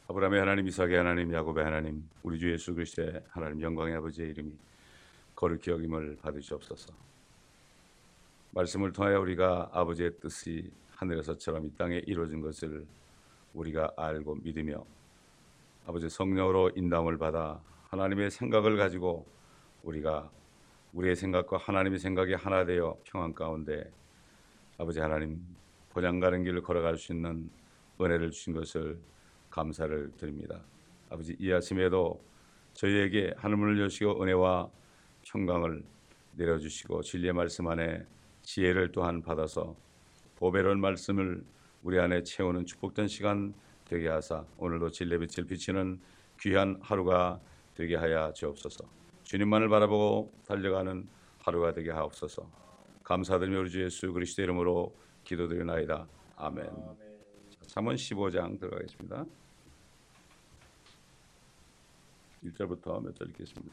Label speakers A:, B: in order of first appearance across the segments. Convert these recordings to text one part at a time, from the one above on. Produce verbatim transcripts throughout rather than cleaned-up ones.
A: 아브라함의 하나님, 이삭의 하나님, 야곱의 하나님, 우리 주 예수 그리스도의 하나님, 영광의 아버지의 이름이 거룩히 여김을 받으시옵소서. 말씀을 통하여 우리가 아버지의 뜻이 하늘에서처럼 이 땅에 이루어진 것을 우리가 알고 믿으며 아버지 성령으로 인도함을 받아 하나님의 생각을 가지고 우리가 우리의 생각과 하나님의 생각이 하나 되어 평안 가운데 아버지 하나님 본향 가는 길을 걸어갈 수 있는 은혜를 주신 것을 감사를 드립니다. 아버지, 이 아침에도 저희에게 하늘문을 여시고 은혜와 평강을 내려주시고 진리의 말씀 안에 지혜를 또한 받아서 보배로운 말씀을 우리 안에 채우는 축복된 시간 되게 하사 오늘도 진리의 빛을 비치는 귀한 하루가 되게 하여 주옵소서. 주님만을 바라보고 달려가는 하루가 되게 하옵소서. 감사드리며 우리 주 예수 그리스도 이름으로 기도드리나이다. 아멘. 잠언 십오 장 들어가겠습니다. 일 절부터 몇 절 읽겠습니다.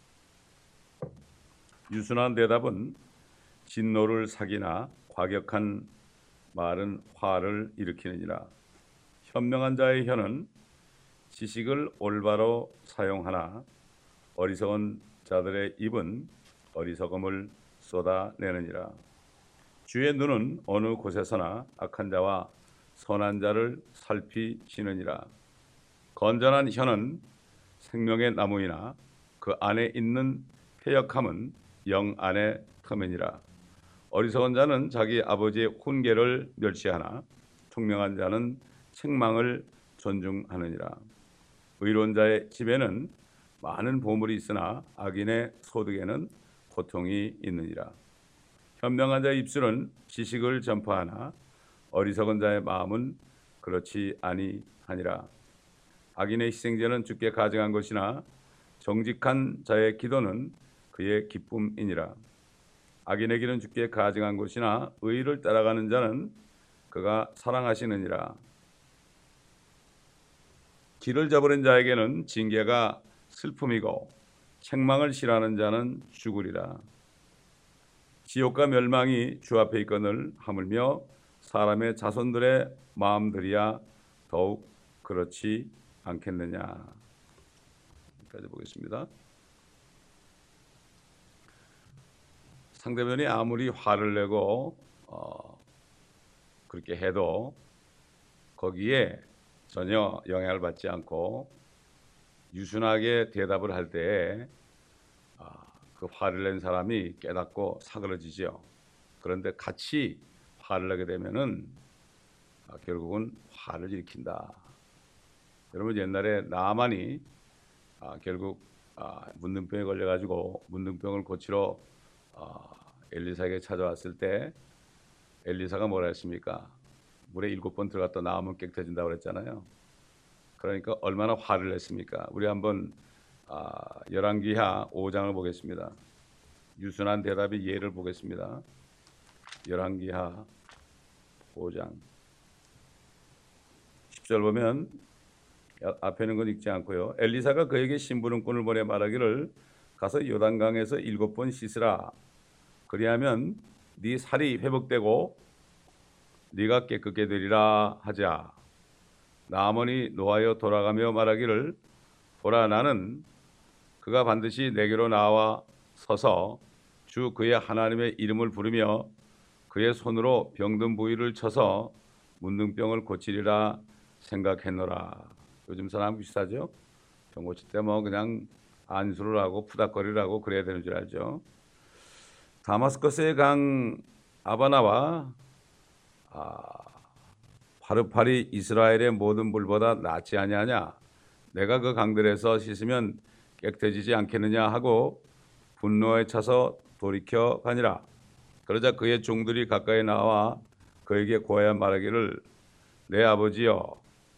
A: 유순한 대답은 진노를 사기나 과격한 말은 화를 일으키느니라. 현명한 자의 혀는 지식을 올바로 사용하나 어리석은 자들의 입은 어리석음을 쏟아내느니라. 주의 눈은 어느 곳에서나 악한 자와 선한 자를 살피시느니라. 건전한 혀는 생명의 나무이나 그 안에 있는 패역함은 영 안의 터면이라. 어리석은 자는 자기 아버지의 훈계를 멸시하나 총명한 자는 책망을 존중하느니라. 의로운 자의 집에는 많은 보물이 있으나 악인의 소득에는 고통이 있느니라. 현명한 자의 입술은 지식을 전파하나 어리석은 자의 마음은 그렇지 아니하니라. 악인의 희생제는 주께 가증한 것이나 정직한 자의 기도는 그의 기쁨이니라. 악인의 길은 주께 가증한 것이나 의를 따라가는 자는 그가 사랑하시느니라. 길을 저버린 자에게는 징계가 슬픔이고 책망을 싫어하는 자는 죽으리라. 지옥과 멸망이 주 앞에 있거늘 하물며 사람의 자손들의 마음들이야 더욱 그렇지 않겠느냐. 여기까지 보겠습니다. 상대편이 아무리 화를 내고 어, 그렇게 해도 거기에 전혀 영향을 받지 않고 유순하게 대답을 할 때에 아, 그 화를 낸 사람이 깨닫고 사그러지죠. 그런데 같이 화를 내게 되면은 아, 결국은 화를 일으킨다. 여러분, 옛날에 나만이 아, 결국 아, 문둥병에 걸려가지고 문둥병을 고치러 아, 엘리사에게 찾아왔을 때 엘리사가 뭐라 했습니까? 물에 일곱 번 들어갔다 나오면 깨끗해진다고 그랬잖아요. 그러니까 얼마나 화를 냈습니까? 우리 한번 아, 열왕기하 오 장을 보겠습니다. 유순한 대답의 예를 보겠습니다. 열왕기하 오 장 십 절 보면 앞에 있는 건 읽지 않고요. 엘리사가 그에게 심부름꾼을 보내 말하기를 가서 요단강에서 일곱 번 씻으라. 그리하면 네 살이 회복되고 네가 깨끗게 되리라 하자. 나아몬이 노하여 돌아가며 말하기를 보라, 나는 그가 반드시 내게로 나와 서서 주 그의 하나님의 이름을 부르며 그의 손으로 병든 부위를 쳐서 문둥병을 고치리라 생각했노라. 요즘 사람 비슷하죠? 병 고칠 때 뭐 그냥 안수를 하고 푸닥거리라고 그래야 되는 줄 알죠. 다마스커스의 강 아바나와 아, 파르팔이 이스라엘의 모든 물보다 낫지 아니하냐? 내가 그 강들에서 씻으면 깨끗해지지 않겠느냐 하고 분노에 차서 돌이켜 가니라. 그러자 그의 종들이 가까이 나와 그에게 고하여 말하기를 내 아버지여,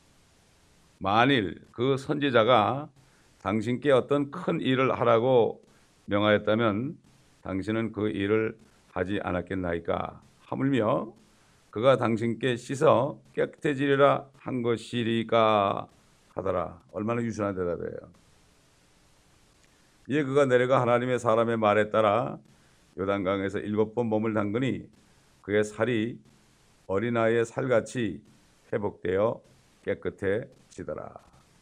A: 만일 그 선지자가 당신께 어떤 큰 일을 하라고 명하였다면 당신은 그 일을 하지 않았겠나이까? 하물며 그가 당신께 씻어 깨끗해지리라 한 것이리까 하더라. 얼마나 유순한 대답이에요. 이에 그가 내려가 하나님의 사람의 말에 따라 요단강에서 일곱 번 몸을 담그니 그의 살이 어린아이의 살같이 회복되어 깨끗해지더라.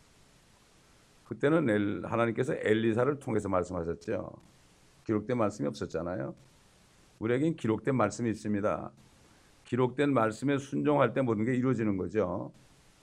A: 그때는 엘, 하나님께서 엘리사를 통해서 말씀하셨죠. 기록된 말씀이 없었잖아요. 우리에겐 기록된 말씀이 있습니다. 기록된 말씀에 순종할 때 모든 게 이루어지는 거죠.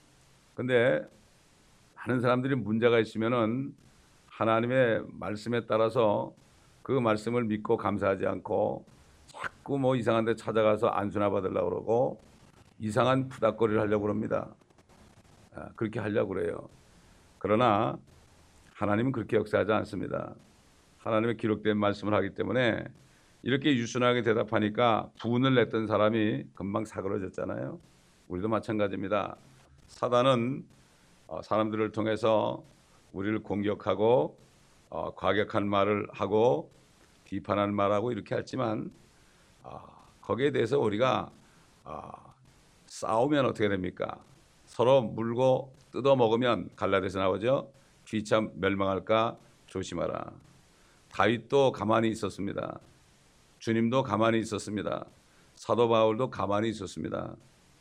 A: 근데 많은 사람들이 문제가 있으면은 하나님의 말씀에 따라서 그 말씀을 믿고 감사하지 않고 자꾸 뭐 이상한 데 찾아가서 안수나 받으려고 그러고 이상한 푸닥거리를 하려고 그럽니다. 아, 그렇게 하려고 그래요. 그러나 하나님은 그렇게 역사하지 않습니다. 하나님의 기록된 말씀을 하기 때문에 이렇게 유순하게 대답하니까 분을 냈던 사람이 금방 사그러졌잖아요. 우리도 마찬가지입니다. 사단은 사람들을 통해서 우리를 공격하고 어, 과격한 말을 하고 비판한 말하고 이렇게 했지만 어, 거기에 대해서 우리가 어, 싸우면 어떻게 됩니까? 서로 물고 뜯어 먹으면 갈라디아서 나오죠. 귀참 멸망할까 조심하라. 다윗도 가만히 있었습니다. 주님도 가만히 있었습니다. 사도 바울도 가만히 있었습니다.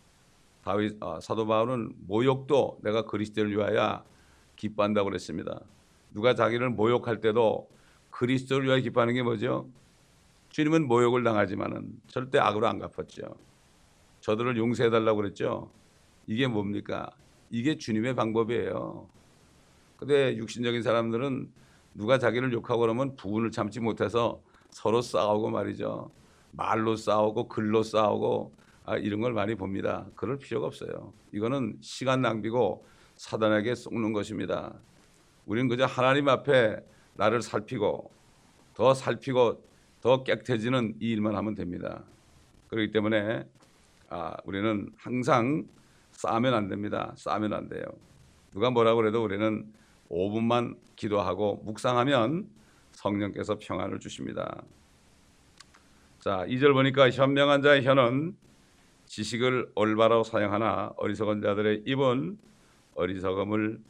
A: 다윗 어, 사도 바울은 모욕도 내가 그리스도를 위하여 기뻐한다고 그랬습니다. 누가 자기를 모욕할 때도 그리스도를 위하여 기뻐하는 게 뭐죠? 주님은 모욕을 당하지만은 절대 악으로 안 갚았죠. 저들을 용서해달라고 그랬죠. 이게 뭡니까? 이게 주님의 방법이에요. 근데 육신적인 사람들은 누가 자기를 욕하고 그러면 부분을 참지 못해서 서로 싸우고 말이죠. 말로 싸우고 글로 싸우고 아, 이런 걸 많이 봅니다. 그럴 필요가 없어요. 이거는 시간 낭비고 사단에게 속는 것입니다. 우리는 그저 하나님 앞에 나를 살피고 더 살피고 더 깨끗해지는 이 일만 하면 됩니다. 그렇기 때문에 아, 우리는 항상 싸면 안 됩니다. 싸면 안 돼요. 누가 뭐라고 해도 우리는 오 분만 기도하고 묵상하면 성령께서 평안을 주십니다. 자, 이 절 보니까 현명한 자의 혀는 지식을 올바로 사용하나 어리석은 자들의 입은 어리석음을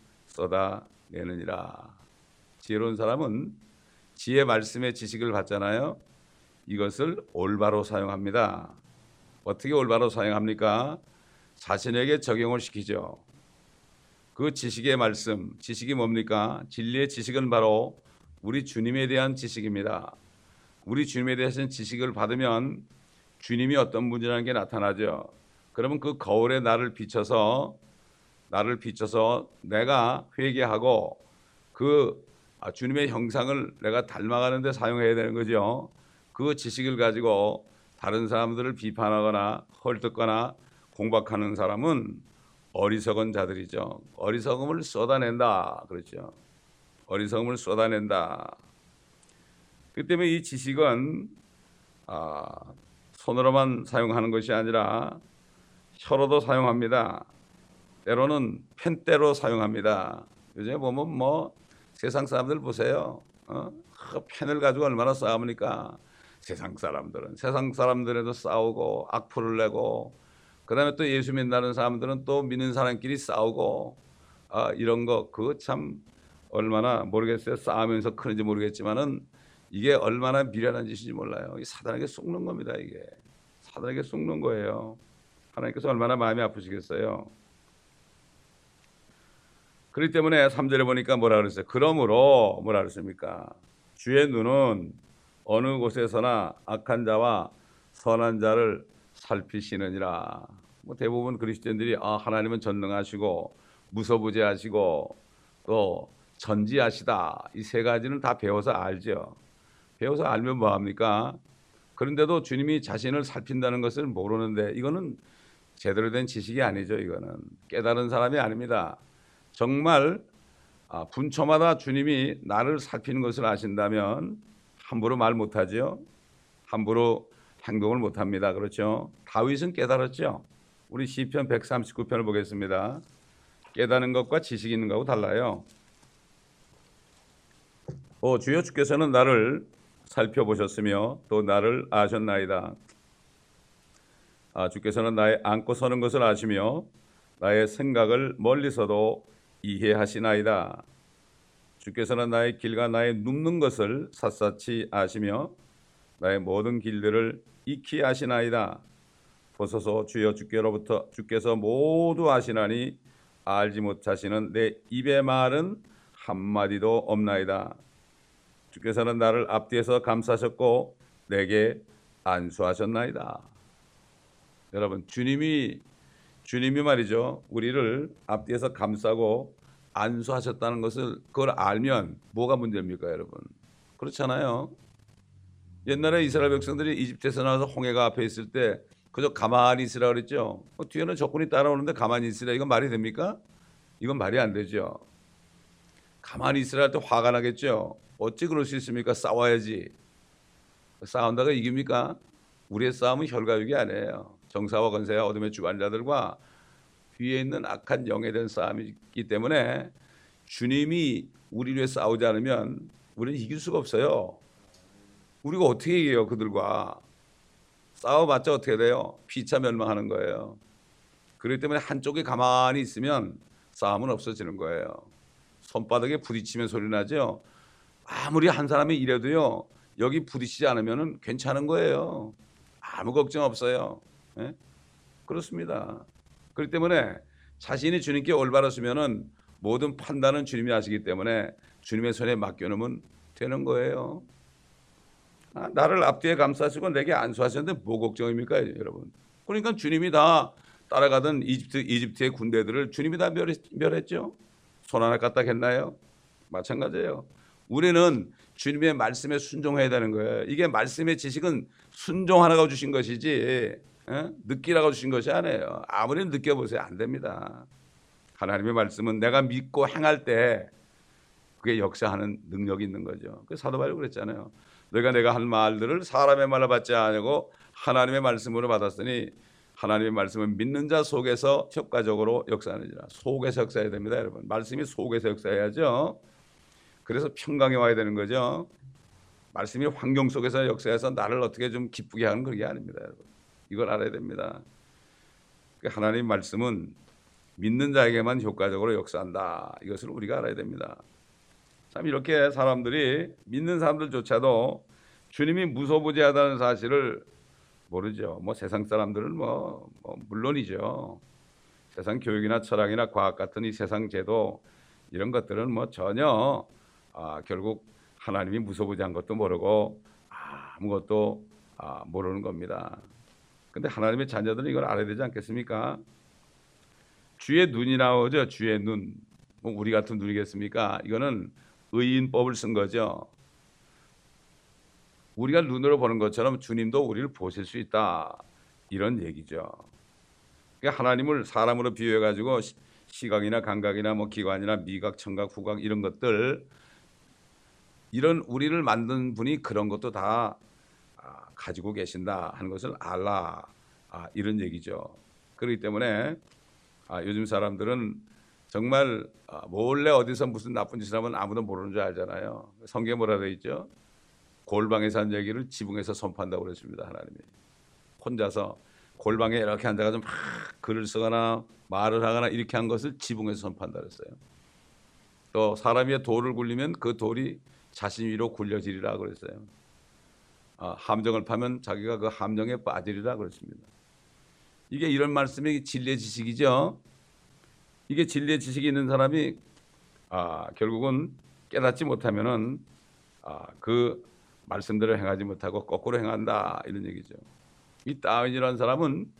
A: 쏟아내느니라. 지혜로운 사람은 지혜 말씀의 지식을 받잖아요. 이것을 올바로 사용합니다. 어떻게 올바로 사용합니까? 자신에게 적용을 시키죠. 그 지식의 말씀, 지식이 뭡니까? 진리의 지식은 바로 우리 주님에 대한 지식입니다. 우리 주님에 대한 지식을 받으면 주님이 어떤 분이라는 게 나타나죠. 그러면 그 거울에 나를 비춰서 나를 비춰서 내가 회개하고 그 주님의 형상을 내가 닮아가는 데 사용해야 되는 거죠. 그 지식을 가지고 다른 사람들을 비판하거나 헐뜯거나 공박하는 사람은 어리석은 자들이죠. 어리석음을 쏟아낸다 그렇죠. 어리석음을 쏟아낸다. 그 때문에 이 지식은 아, 손으로만 사용하는 것이 아니라 혀로도 사용합니다. 때로는 펜대로 사용합니다. 요즘에 보면 뭐 세상 사람들 보세요. 어? 그 펜을 가지고 얼마나 싸웁니까? 세상 사람들은 세상 사람들에도 싸우고 악플을 내고 그 다음에 또 예수 믿는 사람들은 또 믿는 사람끼리 싸우고 아, 이런 거 그거 참 얼마나 모르겠어요. 싸우면서 크는지 모르겠지만은 이게 얼마나 미련한 짓인지 몰라요. 이 사단에게 속는 겁니다. 이게 사단에게 속는 거예요. 하나님께서 얼마나 마음이 아프시겠어요. 그렇기 때문에 삼 절에 보니까 뭐라 그랬어요? 그러므로 뭐라 그랬습니까? 주의 눈은 어느 곳에서나 악한 자와 선한 자를 살피시느니라. 뭐 대부분 그리스도인들이 아, 하나님은 전능하시고 무소부재하시고 또 전지하시다. 이 세 가지는 다 배워서 알죠. 배워서 알면 뭐합니까? 그런데도 주님이 자신을 살핀다는 것을 모르는데 이거는 제대로 된 지식이 아니죠. 이거는 깨달은 사람이 아닙니다. 정말 분초마다 주님이 나를 살피는 것을 아신다면 함부로 말 못하죠. 함부로 행동을 못합니다. 그렇죠? 다윗은 깨달았죠. 우리 시편 백삼십구 편을 보겠습니다. 깨닫는 것과 지식 있는 것하고 달라요. 오 주여 주께서는 나를 살펴보셨으며 또 나를 아셨나이다. 아, 주께서는 나의 앉고 서는 것을 아시며 나의 생각을 멀리서도 이해하시나이다. 주께서는 나의 길과 나의 눕는 것을 샅샅이 아시며 나의 모든 길들을 익히 아시나이다. 보소서 주여 주께로부터 주께서 모두 아시나니 알지 못하시는 내 입의 말은 한마디도 없나이다. 주께서는 나를 앞뒤에서 감싸셨고 내게 안수하셨나이다. 여러분, 주님이 주님이 말이죠, 우리를 앞뒤에서 감싸고 안수하셨다는 것을 그걸 알면 뭐가 문제입니까, 여러분? 그렇잖아요. 옛날에 이스라엘 백성들이 이집트에서 나와서 홍해가 앞에 있을 때 그저 가만히 있으라 그랬죠. 어, 뒤에는 적군이 따라오는데 가만히 있으라, 이건 말이 됩니까? 이건 말이 안 되죠. 가만히 있으라 할 때 화가 나겠죠. 어찌 그럴 수 있습니까? 싸워야지. 싸운다가 이깁니까? 우리의 싸움은 혈과육이 아니에요. 정사와 권세와 어둠의 주관자들과 위에 있는 악한 영에 대한 싸움이기 때문에 주님이 우리를 위해 싸우지 않으면 우리는 이길 수가 없어요. 우리가 어떻게 이겨요? 그들과 싸워봤자 어떻게 돼요? 피차 멸망하는 거예요. 그렇기 때문에 한쪽이 가만히 있으면 싸움은 없어지는 거예요. 손바닥에 부딪히면 소리 나죠. 아무리 한 사람이 이래도요, 여기 부딪히지 않으면 괜찮은 거예요. 아무 걱정 없어요. 예? 그렇습니다. 그렇기 때문에 자신이 주님께 올바르시면은 모든 판단은 주님이 하시기 때문에 주님의 손에 맡겨놓으면 되는 거예요. 아, 나를 앞뒤에 감싸시고 내게 안수하셨는데 뭐 걱정입니까, 여러분? 그러니까 주님이 다 따라가던 이집트, 이집트의 군대들을 주님이 다 멸했, 멸했죠. 손 하나 까딱했나요? 마찬가지예요. 우리는 주님의 말씀에 순종해야 되는 거예요. 이게 말씀의 지식은 순종하라고 주신 것이지, 에? 느끼라고 주신 것이 아니에요. 아무리 느껴보세요, 안 됩니다. 하나님의 말씀은 내가 믿고 행할 때 그게 역사하는 능력이 있는 거죠. 그 사도 바울이 그랬잖아요. 너희가 내가 한 말들을 사람의 말로 받지 않고 하나님의 말씀으로 받았으니 하나님의 말씀은 믿는 자 속에서 효과적으로 역사하느니라. 속에서 역사해야 됩니다, 여러분. 말씀이 속에서 역사해야죠. 그래서 평강에 와야 되는 거죠. 말씀이 환경 속에서 역사해서 나를 어떻게 좀 기쁘게 하는 그게 아닙니다, 여러분. 이걸 알아야 됩니다. 하나님 말씀은 믿는 자에게만 효과적으로 역사한다. 이것을 우리가 알아야 됩니다. 참 이렇게 사람들이, 믿는 사람들조차도 주님이 무소부재하다는 사실을 모르죠. 뭐 세상 사람들은 뭐, 뭐 물론이죠. 세상 교육이나 철학이나 과학 같은 이 세상 제도 이런 것들은 뭐 전혀 아, 결국 하나님이 무소부재한 것도 모르고 아무것도 아, 모르는 겁니다. 근데 하나님의 자녀들은 이걸 알아야 되지 않겠습니까? 주의 눈이 나오죠. 주의 눈. 뭐 우리 같은 눈이겠습니까? 이거는 의인법을 쓴 거죠. 우리가 눈으로 보는 것처럼 주님도 우리를 보실 수 있다. 이런 얘기죠. 그러니까 하나님을 사람으로 비유해가지고 시각이나 감각이나 뭐 기관이나 미각, 청각, 후각 이런 것들, 이런 우리를 만든 분이 그런 것도 다 가지고 계신다 하는 것을 알라, 아, 이런 얘기죠. 그렇기 때문에 아, 요즘 사람들은 정말 아, 몰래 어디서 무슨 나쁜 짓을 하면 아무도 모르는 줄 알잖아요. 성경에 뭐라 되어 있죠? 골방에서 한 얘기를 지붕에서 선포한다고 그랬습니다. 하나님이 혼자서 골방에 이렇게 앉아가지고 막 글을 쓰거나 말을 하거나 이렇게 한 것을 지붕에서 선포한다 그랬어요. 또 사람이 돌을 굴리면 그 돌이 자신 위로 굴려지리라 그랬어요. 아, 함정을 파면 자기가 그 함정에 빠지리라 그랬습니다. 이게 이런 말씀이 진리의 지식이죠. 이게 진리의 지식이 있는 사람이 아, 결국은 깨닫지 못하면은 아, 그 말씀대로 행하지 못하고 거꾸로 행한다 이런 얘기죠. 이 다윈이라는 사람은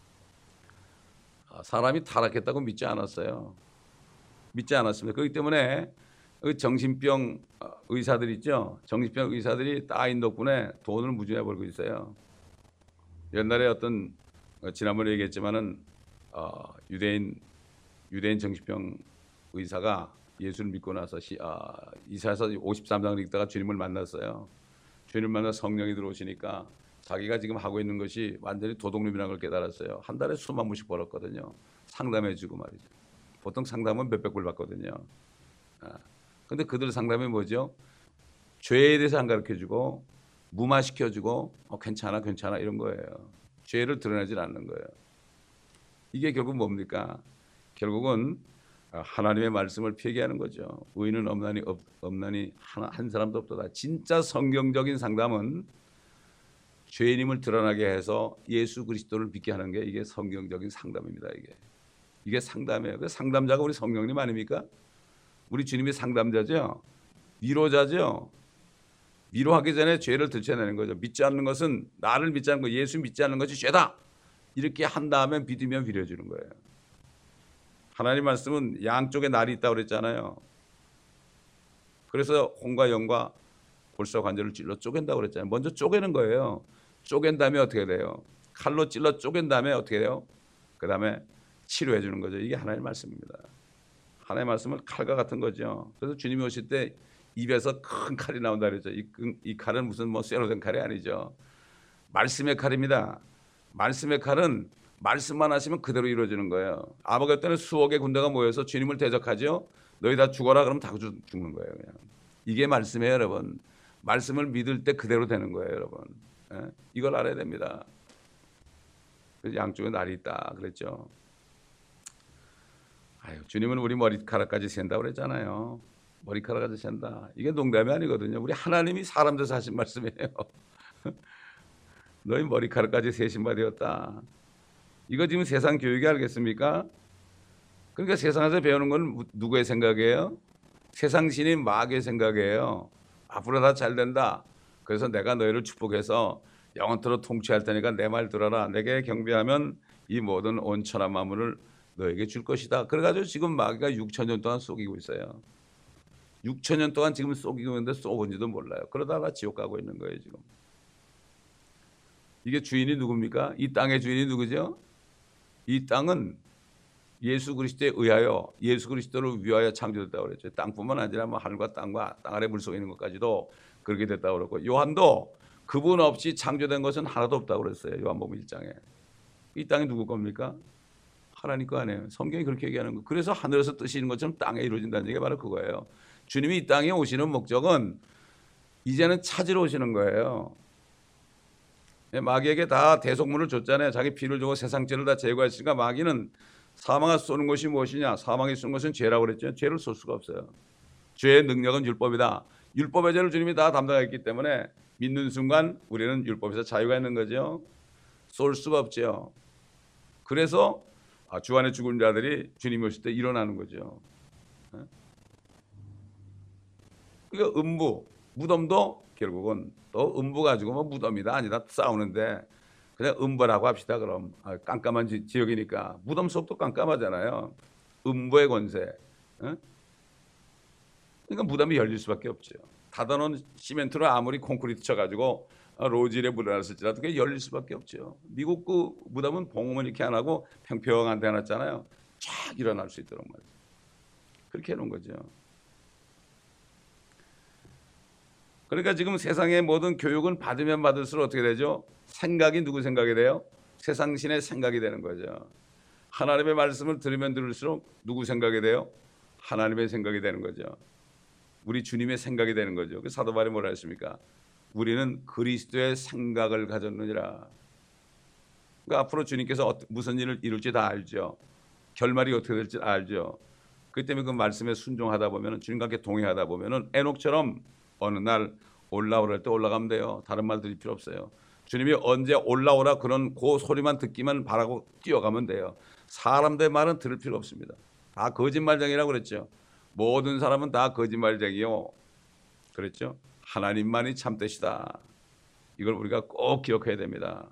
A: 사람이 타락했다고 믿지 않았어요. 믿지 않았습니다. 그렇기 때문에 그 정신병 의사들 있죠. 정신병 의사들이 다윈 덕분에 돈을 무지하게 벌고 있어요. 옛날에 어떤 지난번에 얘기했지만은 어, 유대인 유대인 정신병 의사가 예수를 믿고 나서 시, 아, 이사야서 오십삼 장을 읽다가 주님을 만났어요. 주님을 만나 성령이 들어오시니까 자기가 지금 하고 있는 것이 완전히 도둑놈이라는 걸 깨달았어요. 한 달에 수만 불씩 벌었거든요. 상담해주고 말이죠. 보통 상담은 몇백 불 받거든요. 아, 근데 그들 상담이 뭐죠? 죄에 대해서 안 가르쳐주고 무마시켜주고 어, 괜찮아 괜찮아 이런 거예요. 죄를 드러내질 않는 거예요. 이게 결국 뭡니까? 결국은 하나님의 말씀을 폐기하는 거죠. 의인은 없나니 없, 없나니 하나, 한 사람도 없도다. 진짜 성경적인 상담은 죄인임을 드러나게 해서 예수 그리스도를 믿게 하는 게 이게 성경적인 상담입니다. 이게 이게 상담이에요. 그 상담자가 우리 성령님 아닙니까? 우리 주님이 상담자죠. 위로자죠. 위로하기 전에 죄를 들춰내는 거죠. 믿지 않는 것은, 나를 믿지 않는 거, 예수 믿지 않는 것이 죄다. 이렇게 한 다음에 믿으면 빌어주는 거예요. 하나님 말씀은 양쪽에 날이 있다고 그랬잖아요. 그래서 혼과 영과 골수와 관절을 찔러 쪼갠다고 그랬잖아요. 먼저 쪼개는 거예요. 쪼갠 다음에 어떻게 돼요? 칼로 찔러 쪼갠 다음에 어떻게 돼요? 그 다음에 치료해 주는 거죠. 이게 하나님의 말씀입니다. 하나님의 말씀은 칼과 같은 거죠. 그래서 주님이 오실 때 입에서 큰 칼이 나온다 그랬죠. 이, 이 칼은 무슨 뭐 쇠로 된 칼이 아니죠. 말씀의 칼입니다. 말씀의 칼은 말씀만 하시면 그대로 이루어지는 거예요. 아버지 때는 수억의 군대가 모여서 주님을 대적하죠. 너희 다 죽어라 그러면 다 죽는 거예요. 그냥. 이게 말씀이에요, 여러분. 말씀을 믿을 때 그대로 되는 거예요, 여러분. 예? 이걸 알아야 됩니다. 그래서 양쪽에 날이 있다 그랬죠. 아유, 주님은 우리 머리카락까지 센다고 그랬잖아요. 머리카락까지 센다. 이게 농담이 아니거든요. 우리 하나님이 사람 돼서 하신 말씀이에요. 너희 머리카락까지 세신 바 되었다. 이거 지금 세상 교육이 알겠습니까? 그러니까 세상에서 배우는 건 누구의 생각이에요? 세상 신인 마귀의 생각이에요. 앞으로 다 잘 된다. 그래서 내가 너희를 축복해서 영원토록 통치할 테니까 내 말 들어라. 내게 경배하면 이 모든 온천한 만물을 너에게 줄 것이다. 그래가지고 지금 마귀가 육천 년 동안 속이고 있어요. 육천 년 동안 지금 속이고 있는데 쏘은지도 몰라요. 그러다가 지옥 가고 있는 거예요 지금. 이게 주인이 누굽니까? 이 땅의 주인이 누구죠? 이 땅은 예수 그리스도에 의하여, 예수 그리스도를 위하여 창조됐다고 그랬죠. 땅뿐만 아니라 뭐 하늘과 땅과 땅 아래 물속에 있는 것까지도 그렇게 됐다고 그랬고, 요한도 그분 없이 창조된 것은 하나도 없다고 그랬어요. 요한복음 일 장에. 이 땅이 누구 겁니까? 하나님 거 아니에요. 성경이 그렇게 얘기하는 거. 그래서 하늘에서 뜻이 있는 것처럼 땅에 이루어진다는 얘기가 바로 그거예요. 주님이 이 땅에 오시는 목적은 이제는 찾으러 오시는 거예요. 마귀에게 다 대속문을 줬잖아요. 자기 피를 주고 세상 죄를 다 제거했으니까 마귀는 사망을 쏘는 것이 무엇이냐? 사망이 쏘는 것은 죄라고 그랬죠. 죄를 쏠 수가 없어요. 죄의 능력은 율법이다. 율법의 죄를 주님이 다 담당했기 때문에 믿는 순간 우리는 율법에서 자유가 있는 거죠. 쏠 수가 없죠. 그래서 주 안에 죽은 자들이 주님이 오실 때 일어나는 거죠. 그러니까 음부, 무덤도 결국은 또 음부 가지고 뭐 무덤이다 아니다 싸우는데 그냥 음부라고 합시다. 그럼 아, 깜깜한 지, 지역이니까 무덤 속도 깜깜하잖아요. 음부의 권세. 에? 그러니까 무덤이 열릴 수밖에 없죠. 닫아놓은 시멘트로 아무리 콘크리트 쳐가지고 로질에 물어놨을지라도 그게 열릴 수밖에 없죠. 미국 그 무덤은 봉음을 이렇게 안 하고 평평한 데 해놨잖아요. 쫙 일어날 수 있도록 말이죠. 그렇게 해놓은 거죠. 그러니까 지금 세상의 모든 교육은 받으면 받을수록 어떻게 되죠? 생각이 누구 생각이 돼요? 세상신의 생각이 되는 거죠. 하나님의 말씀을 들으면 들을수록 누구 생각이 돼요? 하나님의 생각이 되는 거죠. 우리 주님의 생각이 되는 거죠. 그 사도 바울이 뭐라 했습니까? 우리는 그리스도의 생각을 가졌느니라. 그러니까 앞으로 주님께서 무슨 일을 이룰지 다 알죠. 결말이 어떻게 될지 알죠. 그 때문에 그 말씀에 순종하다 보면, 주님과 함께 동행하다 보면 에녹처럼 어느 날 올라오랄 때 올라가면 돼요. 다른 말 들을 필요 없어요. 주님이 언제 올라오라 그런 그 소리만 듣기만 바라고 뛰어가면 돼요. 사람들의 말은 들을 필요 없습니다. 다 거짓말쟁이라고 그랬죠. 모든 사람은 다 거짓말쟁이요. 그랬죠. 하나님만이 참되시다. 이걸 우리가 꼭 기억해야 됩니다.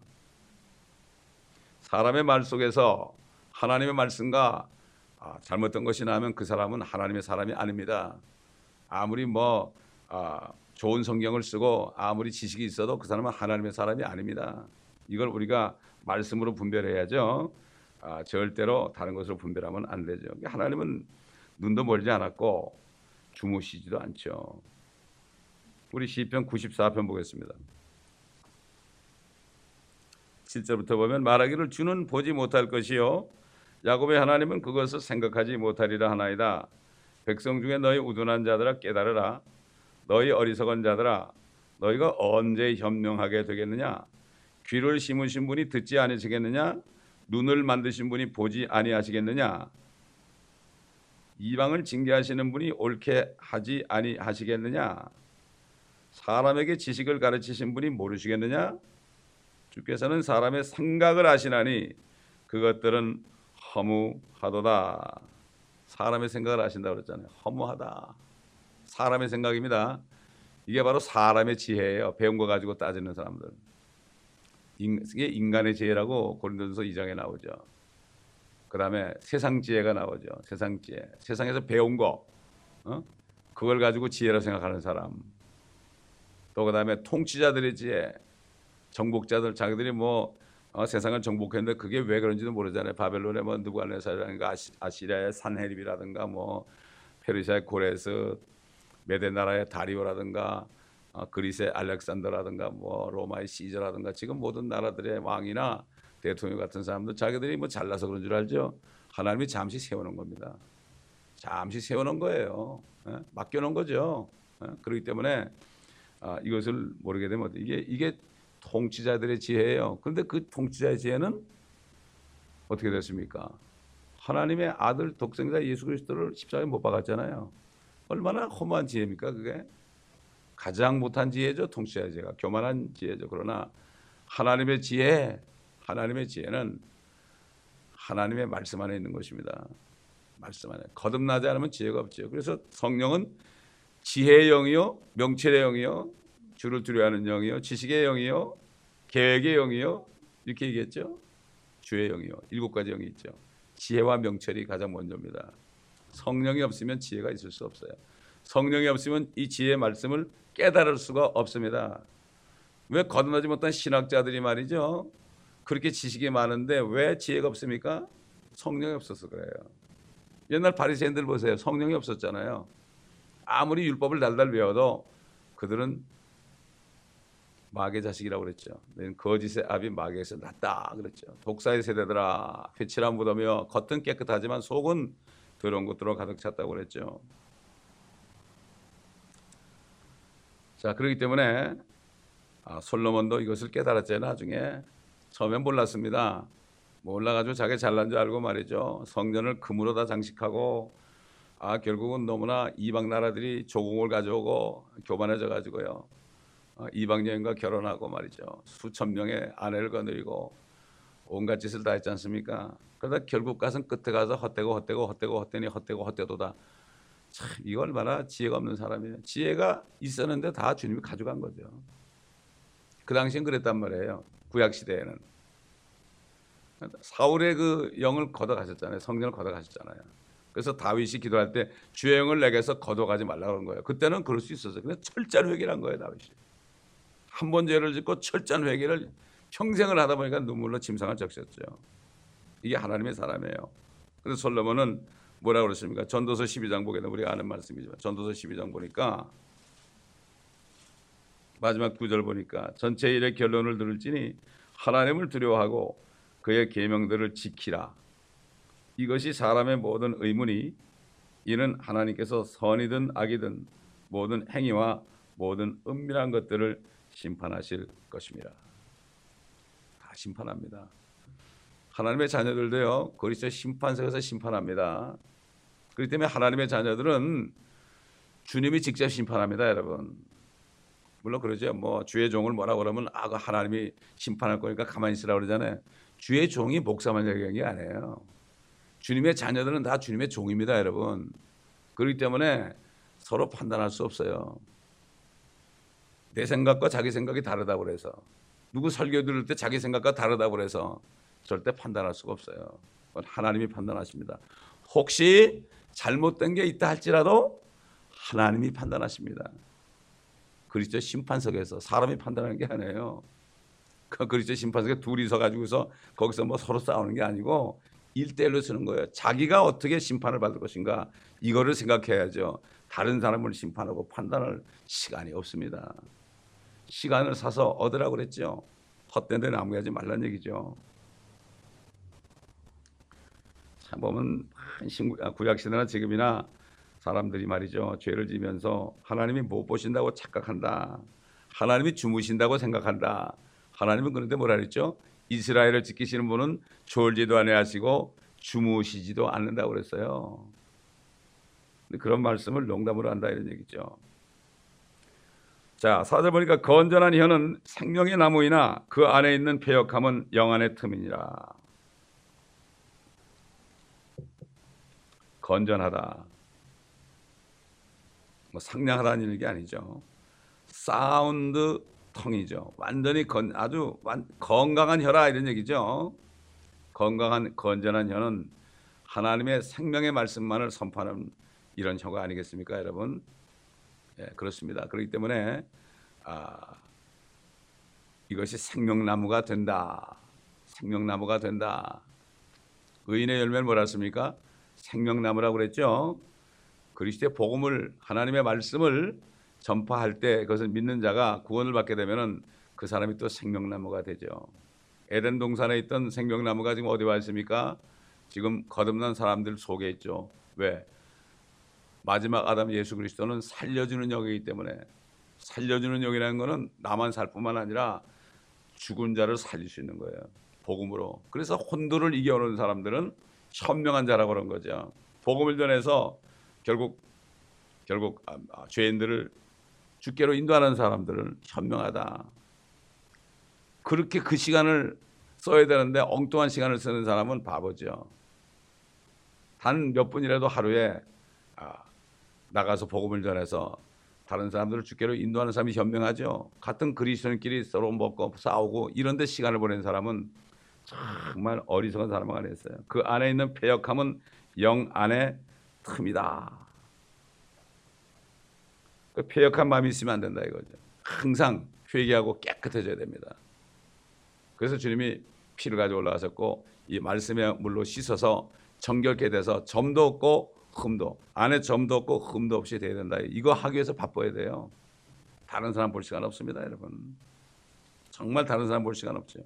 A: 사람의 말 속에서 하나님의 말씀과 아, 잘못된 것이 나면 그 사람은 하나님의 사람이 아닙니다. 아무리 뭐 아, 좋은 성경을 쓰고 아무리 지식이 있어도 그 사람은 하나님의 사람이 아닙니다. 이걸 우리가 말씀으로 분별해야죠. 아, 절대로 다른 것으로 분별하면 안 되죠. 하나님은 눈도 멀지 않았고 주무시지도 않죠. 우리 시편 구십사 편 보겠습니다. 칠 절부터 보면 말하기를 주는 보지 못할 것이요 야곱의 하나님은 그것을 생각하지 못하리라 하나이다. 백성 중에 너희 우둔한 자들아 깨달으라. 너희 어리석은 자들아 너희가 언제 현명하게 되겠느냐? 귀를 심으신 분이 듣지 아니하시겠느냐? 눈을 만드신 분이 보지 아니하시겠느냐? 이방을 징계하시는 분이 옳게 하지 아니하시겠느냐? 사람에게 지식을 가르치신 분이 모르시겠느냐? 주께서는 사람의 생각을 아시나니 그것들은 허무하도다. 사람의 생각을 아신다고 그랬잖아요. 허무하다. 사람의 생각입니다. 이게 바로 사람의 지혜예요. 배운 거 가지고 따지는 사람들. 이게 인간의 지혜라고 고린도전서 이 장에 나오죠. 그 다음에 세상 지혜가 나오죠. 세상 지혜. 세상에서 배운 거, 어? 그걸 가지고 지혜라 생각하는 사람. 또 그 다음에 통치자들의 지혜. 정복자들, 자기들이 뭐 어, 세상을 정복했는데 그게 왜 그런지도 모르잖아요. 바벨론의 뭐 느부갓네살이라든가 아시, 아시리아의 산헤립이라든가 뭐 페르시아의 고레스, 메데 나라의 다리오라든가 어, 그리스의 알렉산더라든가 뭐 로마의 시저라든가 지금 모든 나라들의 왕이나 대통령 같은 사람들 자기들이 뭐 잘나서 그런 줄 알죠. 하나님이 잠시 세워놓은 겁니다. 잠시 세워놓은 거예요. 예? 맡겨놓은 거죠. 예? 그렇기 때문에 아, 이것을 모르게 되면 이게 이게 통치자들의 지혜예요. 그런데 그 통치자의 지혜는 어떻게 됐습니까? 하나님의 아들 독생자 예수 그리스도를 십자가에 못 박았잖아요. 얼마나 허무한 지혜입니까 그게? 가장 못한 지혜죠. 통치자의 지혜가. 교만한 지혜죠. 그러나 하나님의 지혜, 하나님의 지혜는 하나님의 말씀 안에 있는 것입니다. 말씀 안에. 거듭나지 않으면 지혜가 없죠. 그래서 성령은 지혜의 영이요, 명철의 영이요, 주를 두려워하는 영이요, 지식의 영이요, 계획의 영이요, 이렇게 얘기했죠. 주의 영이요. 일곱 가지 영이 있죠. 지혜와 명철이 가장 먼저입니다. 성령이 없으면 지혜가 있을 수 없어요. 성령이 없으면 이 지혜의 말씀을 깨달을 수가 없습니다. 왜 거듭나지 못한 신학자들이 말이죠. 그렇게 지식이 많은데 왜 지혜가 없습니까? 성령이 없어서 그래요. 옛날 바리새인들 보세요. 성령이 없었잖아요. 아무리 율법을 달달 외워도 그들은 마귀의 자식이라고 그랬죠. 거짓의 아비 마귀에서 났다 그랬죠. 독사의 세대들아 회칠아 묻으며 겉은 깨끗하지만 속은 더러운 것들로 가득 찼다고 그랬죠. 자, 그렇기 때문에 아, 솔로몬도 이것을 깨달았죠. 나중에 처음엔 몰랐습니다. 몰라가지고 자기 잘난 줄 알고 말이죠. 성전을 금으로 다 장식하고 아 결국은 너무나 이방 나라들이 조공을 가져오고 교만해져 가지고요. 어, 이방 여인과 결혼하고 말이죠. 수천 명의 아내를 거느리고 온갖 짓을 다 했지 않습니까? 그러다 결국 가서는 끝에 가서 헛되고 헛되고 헛되고 헛되니 헛되고 헛되도다. 참 이거 얼마나 지혜가 없는 사람이에요. 지혜가 있었는데 다 주님이 가져간 거죠. 그 당시엔 그랬단 말이에요. 구약 시대에는 사울의 그 영을 걷어가셨잖아요. 성령을 걷어가셨잖아요. 그래서 다윗이 기도할 때 주의 영을 내게서 걷어가지 말라고 그런 거예요. 그때는 그럴 수 있었어요. 근데 철저한 회개란 거예요, 다윗이. 한 번 죄를 짓고 철저한 회개를 평생을 하다 보니까 눈물로 침상을 적셨죠. 이게 하나님의 사람이에요. 그래서 솔로몬은 뭐라고 그랬습니까? 전도서 십이 장 보게 되면 우리가 아는 말씀이지만 전도서 십이 장 보니까 마지막 구 절 보니까 전체 일의 결론을 들을지니 하나님을 두려워하고 그의 계명들을 지키라. 이것이 사람의 모든 의문이 이는 하나님께서 선이든 악이든 모든 행위와 모든 은밀한 것들을 심판하실 것입니다. 다 심판합니다. 하나님의 자녀들도요. 그리스도 심판석에서 심판합니다. 그렇기 때문에 하나님의 자녀들은 주님이 직접 심판합니다, 여러분. 물론 그러죠. 뭐 주의 종을 뭐라 그러면 아, 그 하나님이 심판할 거니까 가만히 있으라고 그러잖아요. 주의 종이 목사만 얘기한 게 아니에요. 주님의 자녀들은 다 주님의 종입니다, 여러분. 그렇기 때문에 서로 판단할 수 없어요. 내 생각과 자기 생각이 다르다고 그래서 누구 설교 들을 때 자기 생각과 다르다고 그래서 절대 판단할 수가 없어요. 하나님이 판단하십니다. 혹시 잘못된 게 있다 할지라도 하나님이 판단하십니다. 그리스도 심판석에서 사람이 판단하는 게 아니에요. 그 그리스도 심판석에 둘이 서 가지고서 거기서 뭐 서로 싸우는 게 아니고 일대일로 쓰는 거예요. 자기가 어떻게 심판을 받을 것인가 이거를 생각해야죠. 다른 사람을 심판하고 판단할 시간이 없습니다. 시간을 사서 얻으라고 그랬죠. 헛된 데 나무하지 말란 얘기죠. 참 보면 구약시대나 지금이나 사람들이 말이죠. 죄를 지면서 하나님이 못 보신다고 착각한다. 하나님이 주무신다고 생각한다. 하나님은 그런데 뭐라 그랬죠? 이스라엘을 지키시는 분은 졸지도 아니하시고 주무시지도 않는다고 그랬어요. 근데 그런 말씀을 농담으로 한다 이런 얘기죠. 자, 사 절 보니까 건전한 혀는 생명의 나무이나 그 안에 있는 패역함은 영안의 틈이니라. 건전하다. 뭐 상냥하다는 게 아니죠. 사운드 텅이죠. 완전히 건, 아주 완, 건강한 혀라 이런 얘기죠. 건강한 건전한 혀는 하나님의 생명의 말씀만을 선포하는 이런 혀가 아니겠습니까, 여러분? 예, 그렇습니다. 그렇기 때문에 아, 이것이 생명나무가 된다. 생명나무가 된다. 의인의 열매를 뭐라 했습니까? 생명나무라고 그랬죠. 그리스도의 복음을, 하나님의 말씀을 전파할 때 그것을 믿는 자가 구원을 받게 되면은 그 사람이 또 생명나무가 되죠. 에덴 동산에 있던 생명나무가 지금 어디 와 있습니까? 지금 거듭난 사람들 속에 있죠. 왜? 마지막 아담 예수 그리스도는 살려주는 영이기 때문에, 살려주는 영이라는 것은 나만 살 뿐만 아니라 죽은 자를 살릴 수 있는 거예요. 복음으로. 그래서 혼돈을 이겨오는 사람들은 현명한 자라고 그런 거죠. 복음을 전해서 결국 결국 아, 아, 죄인들을 주께로 인도하는 사람들은 현명하다. 그렇게 그 시간을 써야 되는데 엉뚱한 시간을 쓰는 사람은 바보죠. 단 몇 분이라도 하루에 아, 나가서 복음을 전해서 다른 사람들을 주께로 인도하는 사람이 현명하죠. 같은 그리스도인끼리 서로 먹고 싸우고 이런 데 시간을 보낸 사람은 정말 어리석은 사람 아니었어요. 그 안에 있는 패역함은 영 안의 틈이다. 그 패역한 마음이 있으면 안 된다 이거죠. 항상 회개하고 깨끗해져야 됩니다. 그래서 주님이 피를 가지고 올라가셨고 이 말씀의 물로 씻어서 정결케 돼서 점도 없고 흠도, 안에 점도 없고 흠도 없이 돼야 된다. 이거 하기 위해서 바빠야 돼요. 다른 사람 볼 시간 없습니다, 여러분. 정말 다른 사람 볼 시간 없죠.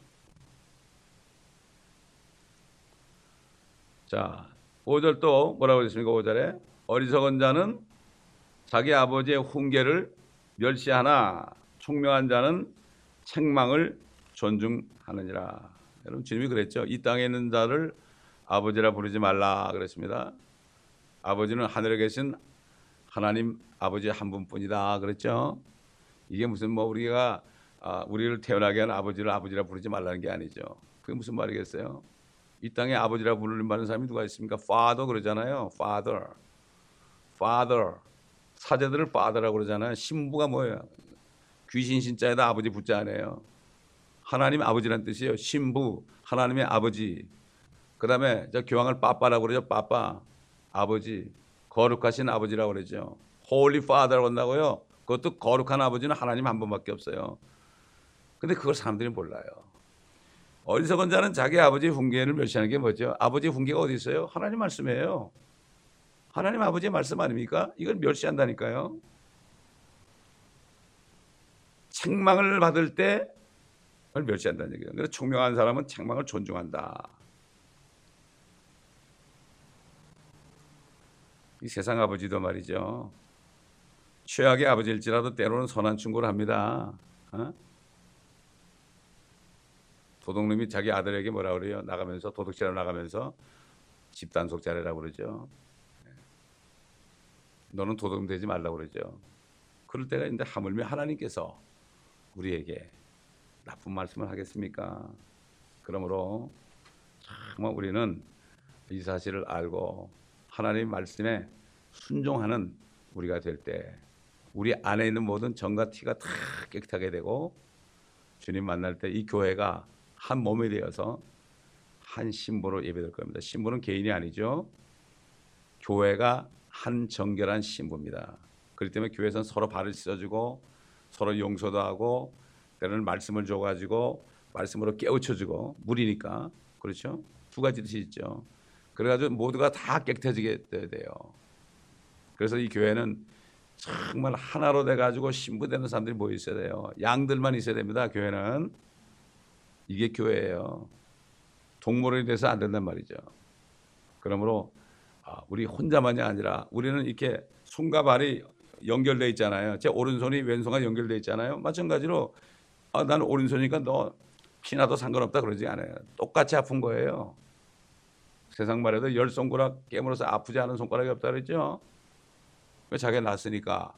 A: 자, 오 절 또 뭐라고 했습니까? 오 절에 어리석은 자는 자기 아버지의 훈계를 멸시하나 총명한 자는 책망을 존중하느니라. 여러분, 주님이 그랬죠. 이 땅에 있는 자를 아버지라 부르지 말라 그랬습니다. 아버지는 하늘에 계신 하나님 아버지 한 분뿐이다 그랬죠. 이게 무슨 뭐 우리가 아, 우리를 태어나게 한 아버지를 아버지라 부르지 말라는 게 아니죠. 그게 무슨 말이겠어요? 이 땅에 아버지라 부르는 사람이 누가 있습니까? Father 그러잖아요. Father, Father. 사제들을 Father라고 그러잖아요. 신부가 뭐예요? 귀신 신자에다 아버지 붙자 아니에요. 하나님 아버지란 뜻이에요. 신부, 하나님의 아버지. 그 다음에 저 교황을 빠빠라고 그러죠. 빠빠, 아버지. 거룩하신 아버지라고 그러죠. Holy Father라고 한다고요. 그것도 거룩한 아버지는 하나님 한 분밖에 없어요. 근데 그걸 사람들이 몰라요. 어리석은 자는 자기 아버지 훈계를 멸시하는 게 뭐죠? 아버지 훈계가 어디 있어요? 하나님 말씀이에요. 하나님 아버지의 말씀 아닙니까? 이걸 멸시한다니까요. 책망을 받을 때 그걸 멸시한다는 얘기예요. 그래서 총명한 사람은 책망을 존중한다. 이 세상 아버지도 말이죠. 최악의 아버지일지라도 때로는 선한 충고를 합니다. 어? 도둑놈이 자기 아들에게 뭐라 그래요? 나가면서 도둑질하러 나가면서 집단속 잘해라고 그러죠. 너는 도둑 되지 말라고 그러죠. 그럴 때가 있는데 하물며 하나님께서 우리에게 나쁜 말씀을 하겠습니까? 그러므로 정말 우리는 이 사실을 알고 하나님 말씀에 순종하는 우리가 될 때 우리 안에 있는 모든 정과 티가 다 깨끗하게 되고 주님 만날 때 이 교회가 한 몸이 되어서 한 신부로 예배될 겁니다. 신부는 개인이 아니죠. 교회가 한 정결한 신부입니다. 그렇기 때문에 교회에서는 서로 발을 씻어주고 서로 용서도 하고 때로는 말씀을 줘가지고 말씀으로 깨우쳐주고 물이니까 그렇죠. 두 가지 뜻이 있죠. 그래가지고 모두가 다 깨끗해지게 돼요. 그래서 이 교회는 정말 하나로 돼가지고 신부되는 사람들이 모여 있어야 돼요. 양들만 있어야 됩니다. 교회는 이게 교회예요. 동물원이 돼서 안 된단 말이죠. 그러므로 우리 혼자만이 아니라 우리는 이렇게 손과 발이 연결되어 있잖아요. 제 오른손이 왼손과 연결되어 있잖아요. 마찬가지로 아, 나는 오른손이니까 너 피나도 상관없다 그러지 않아요. 똑같이 아픈 거예요. 세상 말해도 열 손가락 깨물어서 아프지 않은 손가락이 없다 그랬죠. 왜 자기가 낳았으니까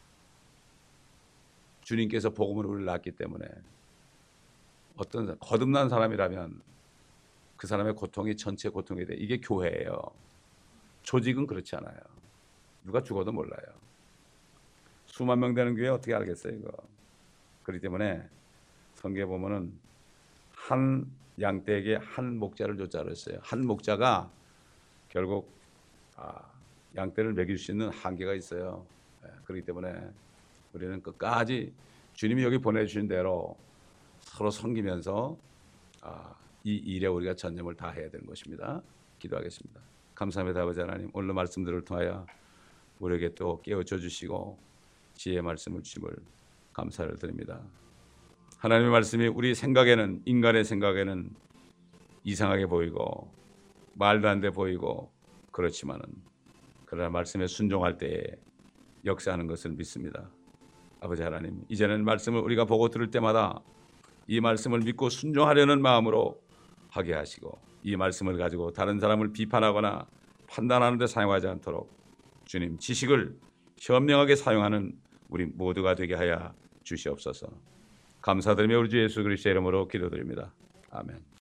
A: 주님께서 복음으로 우리를 낳았기 때문에 어떤 거듭난 사람이라면 그 사람의 고통이 전체 고통이 돼. 이게 교회예요. 조직은 그렇지 않아요. 누가 죽어도 몰라요. 수만 명 되는 교회 어떻게 알겠어요, 이거. 그렇기 때문에 성경에 보면은 한 양떼에게 한 목자를 줬자 그랬어요. 한 목자가 결국 아, 양떼를 먹일 수 있는 한계가 있어요. 예, 그렇기 때문에 우리는 끝까지 주님이 여기 보내주신 대로 서로 섬기면서 아, 이 일에 우리가 전념을 다해야 되는 것입니다. 기도하겠습니다. 감사합니다, 아버지 하나님. 오늘 말씀들을 통하여 우리에게 또 깨우쳐 주시고 지혜의 말씀을 주심을 감사를 드립니다. 하나님의 말씀이 우리 생각에는, 인간의 생각에는 이상하게 보이고 말도 안 돼 보이고 그렇지만은 그러나 말씀에 순종할 때에 역사하는 것을 믿습니다. 아버지 하나님, 이제는 말씀을 우리가 보고 들을 때마다 이 말씀을 믿고 순종하려는 마음으로 하게 하시고 이 말씀을 가지고 다른 사람을 비판하거나 판단하는 데 사용하지 않도록 주님 지식을 현명하게 사용하는 우리 모두가 되게 하여 주시옵소서. 감사드리며 우리 주 예수 그리스도의 이름으로 기도드립니다. 아멘.